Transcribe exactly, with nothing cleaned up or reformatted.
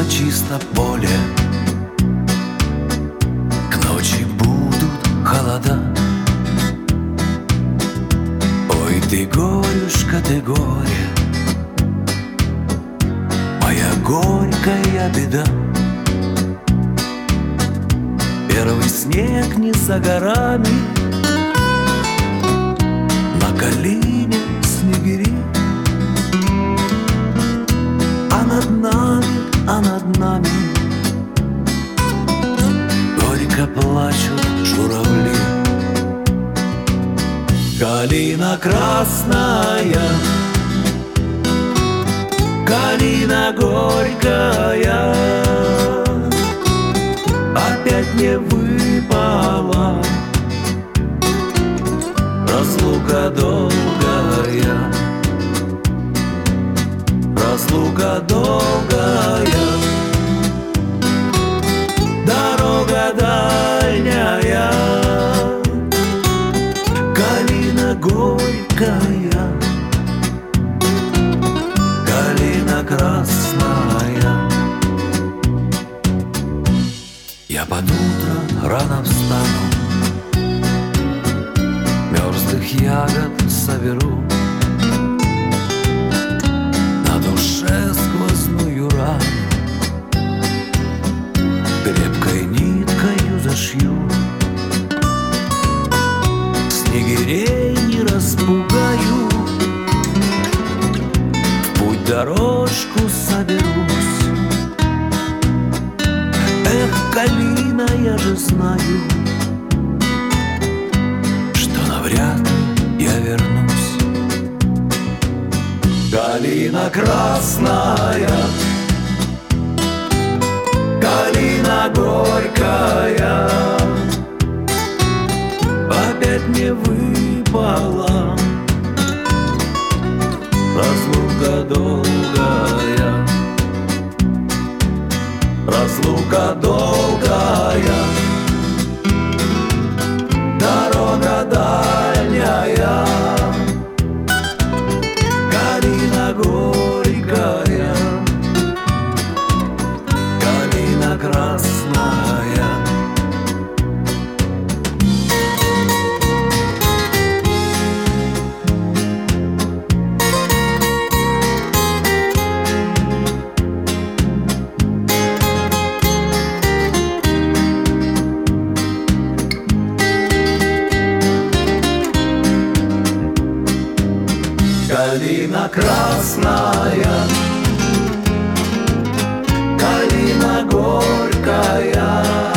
чисто поле. К ночи будут холода. Ой, ты горюшка, ты горе, моя горькая беда. Первый снег не за горами, на калине снегири. А над нами, а над нами горько плачут журавли. Калина красная, калина горькая, опять не выпала, разлука долгая, разлука долгая, дорога дальняя, калина горькая, калина красная. Я под утро рано встану, мерзлых ягод соберу, на душе сквозную рану крепкой ниткою зашью. Снегирей не распугаю, в путь дорожку соберусь. Эх, калина, я же знаю, что навряд ли я вернусь. Калина красная, калина горькая, опять не выпала, разлука долгая, разлука долгая, дорога дальняя, калина горькая, калина красная. Калина красная, калина горькая,